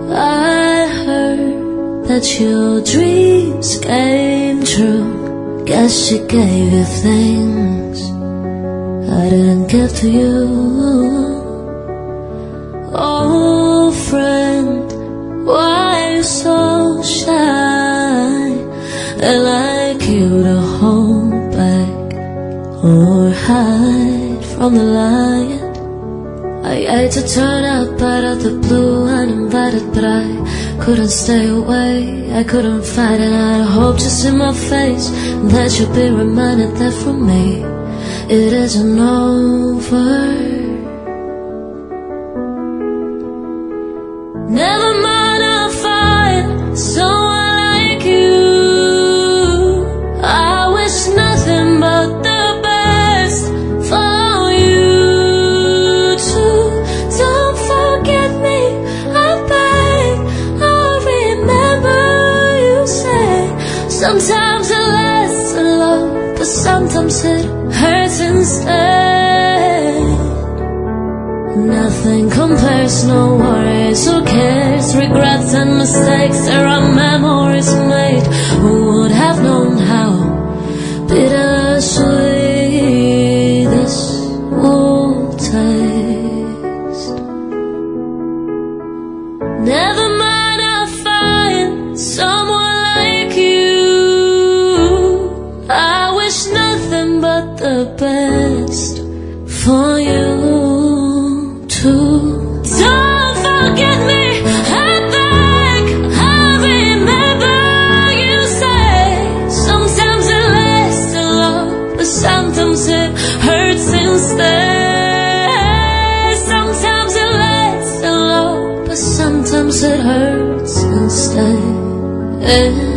I heard that your dreams came true. Guess she gave you things I didn't give to you. Oh friend, why are you so shy? I like you to hold back or hide from the light. I hate to turn up out of the blue uninvited, but I couldn't stay away, I couldn't fight it. I hope to see my face, and that you'll be reminded that for me it isn't over. Never mind, I'll find someone like you. I wish nothing but the best for you too. Don't forget me, I beg. I'll remember you say sometimes it lasts in love, but sometimes it hurts instead. Nothing compares, no worries, who cares? Regrets and mistakes, there are memories made. Who would have known how bittersweet this will taste? Never mind, I'll find someone like you. I wish nothing but the best for you too. Don't forget me, I beg. I remember you say sometimes it lasts in love, but sometimes it hurts instead. Sometimes it lasts in love, but sometimes it hurts instead.